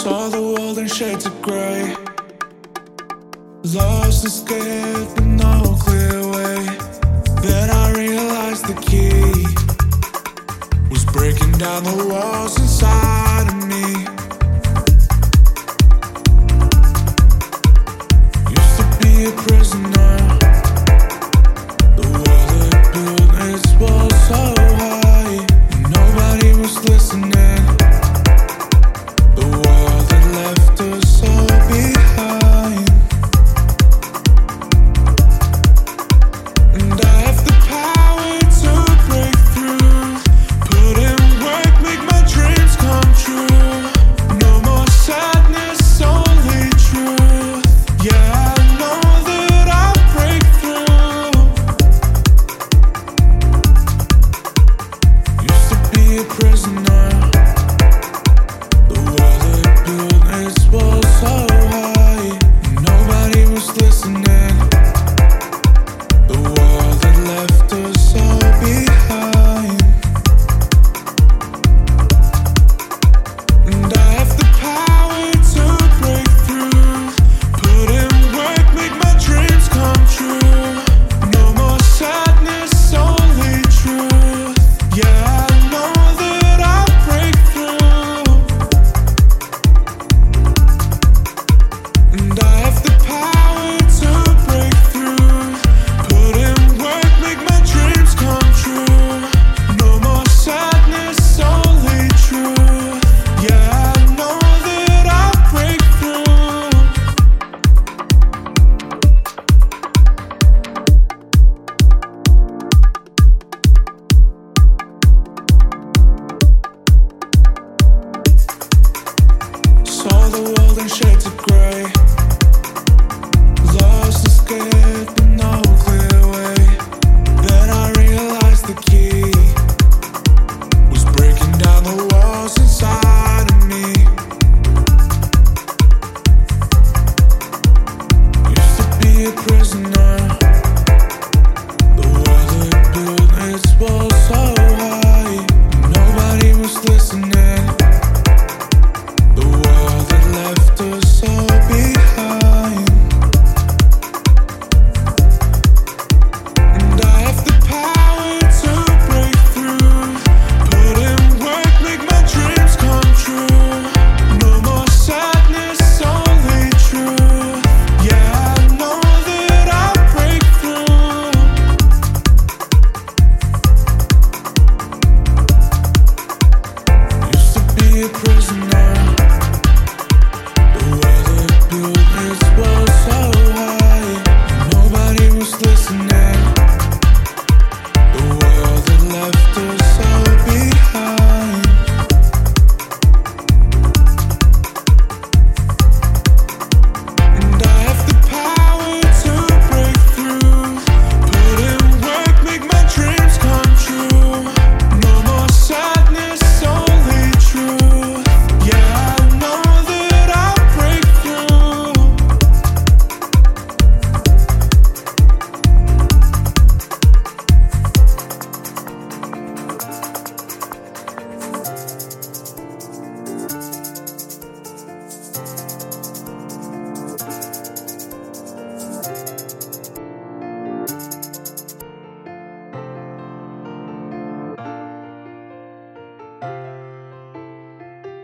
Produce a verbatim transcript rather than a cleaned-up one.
Saw the world in shades of grey. Lost and scared with no clear way. Then I realized the key was breaking down the walls inside of me. Used to be a prisoner. The wall that built its walls so high, nobody was listening. The wall that left us all behind. And I have the power to break through. Put in work, make my dreams come true. No more sadness, only truth. Yeah, I know that I'll break through. Used to be a prisoner. The wall that built its walls so high, nobody was listening. The wall that left us all behind. And I have the power to break through. Put in work, make my dreams come true. No more sadness, only truth. Yeah, I know that I'll break through. And I have the power to break through. Put in work, make my dreams come true. No more sadness, only truth. Yeah, I know that I'll break through. Saw the world in shades of grey.